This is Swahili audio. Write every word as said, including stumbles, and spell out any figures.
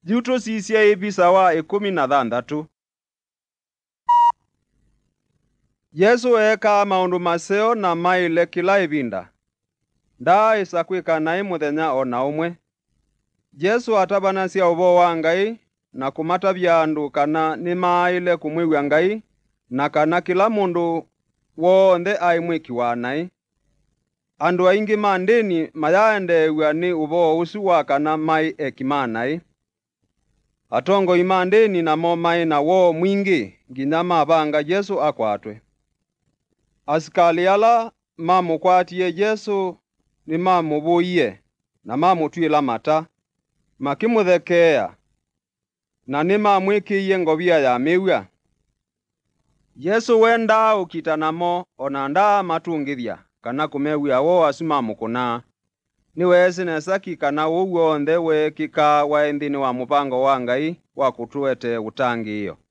Juto sisia ibisa wa ikumi na thandatu. Yesu eka maundu maseo na maile kila ivinda. Ndaa isakwika nai muthenya ona umwe. Yesu atabanasya uvo wa Ngai na kumatavya andu kana ni maile kumwiw'a Ngai na kana kila mundu wonthe ai mwiki wa nai. Andu aingi mandini mayaendeewa ni uvo usu wa kana mai ekimanai. Atongo imandini na mo mai na wo mwingi nginya mabanga Yesu akwatwe. Asikali ala mamukwatie Yesu ni mamuvuie na mamutwila mata makimuthekea na ni mamwikiie ngovia ya miw'a. Yesu wenda ukita namo ona ndaa matungithya kana kumewia wo asimamukuna. Ni wesi nesaki kana uwo onthe wekika wa nthini wa mupango wa Ngai wa kutuete utangi iyo.